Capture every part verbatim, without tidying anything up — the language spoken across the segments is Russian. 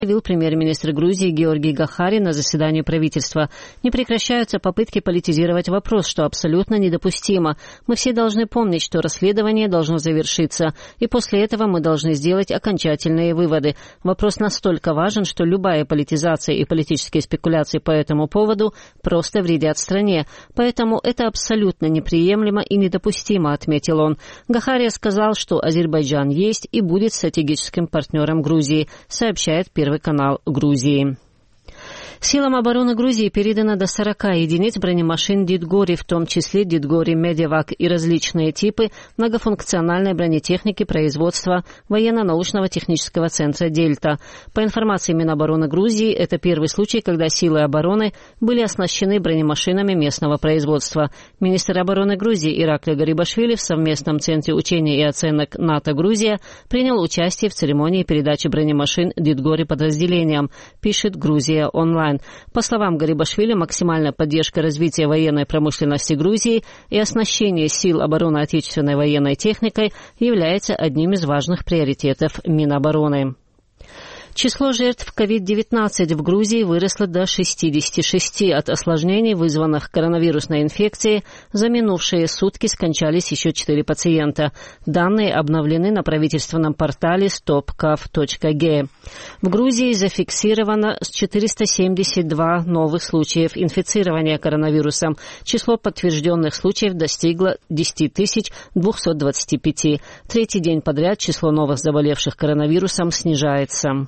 Заявил премьер-министр Грузии Георгий Гахари на заседании правительства. Не прекращаются попытки политизировать вопрос, что абсолютно недопустимо. Мы все должны помнить, что расследование должно завершиться, и после этого мы должны сделать окончательные выводы. Вопрос настолько важен, что любая политизация и политические спекуляции по этому поводу просто вредят стране. Поэтому это абсолютно неприемлемо и недопустимо, отметил он. Гахари сказал, что Азербайджан есть и будет стратегическим партнером Грузии, сообщает Первый канал Грузии. Силам обороны Грузии передано до сорока единиц бронемашин Дидгори, в том числе Дидгори Медевак и различные типы многофункциональной бронетехники производства военно-научного технического центра «Дельта». По информации Минобороны Грузии, это первый случай, когда силы обороны были оснащены бронемашинами местного производства. Министр обороны Грузии Иракли Гарибашвили в совместном центре учений и оценок НАТО «Грузия» принял участие в церемонии передачи бронемашин Дидгори подразделениям, пишет «Грузия онлайн». По словам Гарибашвили, максимальная поддержка развития военной промышленности Грузии и оснащение сил обороны отечественной военной техникой является одним из важных приоритетов Минобороны. Число жертв ковид девятнадцать в Грузии выросло до шестидесяти шести. От осложнений, вызванных коронавирусной инфекцией, за минувшие сутки скончались еще четыре пациента. Данные обновлены на правительственном портале стоп кав точка гэ. В Грузии зафиксировано четыреста семьдесят два новых случаев инфицирования коронавирусом. Число подтвержденных случаев достигло десяти тысяч двухсот двадцати пяти. Третий день подряд число новых заболевших коронавирусом снижается.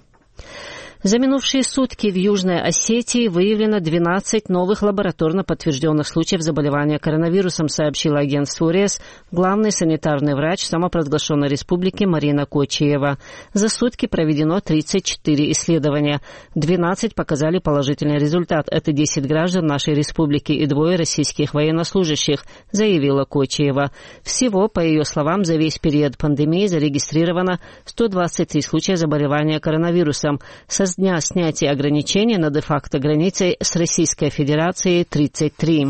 За минувшие сутки в Южной Осетии выявлено двенадцать новых лабораторно подтвержденных случаев заболевания коронавирусом, сообщила агентству РЕС главный санитарный врач самопровозглашенной республики Марина Кочиева. За сутки проведено тридцать четыре исследования. двенадцать показали положительный результат. Это десять граждан нашей республики и двое российских военнослужащих, заявила Кочиева. Всего, по ее словам, за весь период пандемии зарегистрировано сто двадцать три случая заболевания коронавирусом. С дня снятия ограничений на де-факто границей с Российской Федерацией тридцать три.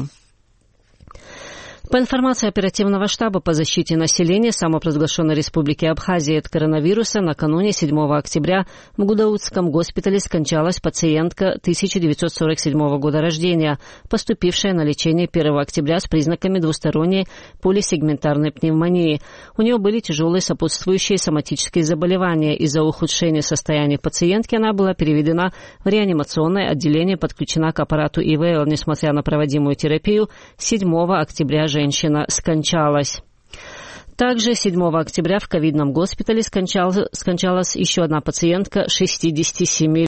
По информации оперативного штаба по защите населения самопровозглашенной республики Абхазии от коронавируса, накануне седьмого октября в Гудаутском госпитале скончалась пациентка тысяча девятьсот сорок седьмого года рождения, поступившая на лечение первого октября с признаками двусторонней полисегментарной пневмонии. У нее были тяжелые сопутствующие соматические заболевания. Из-за ухудшения состояния пациентки она была переведена в реанимационное отделение, подключена к аппарату и вэ эл. Несмотря на проводимую терапию, седьмого октября женщина скончалась. Также седьмого октября в ковидном госпитале скончалась, скончалась еще одна пациентка шестидесяти семи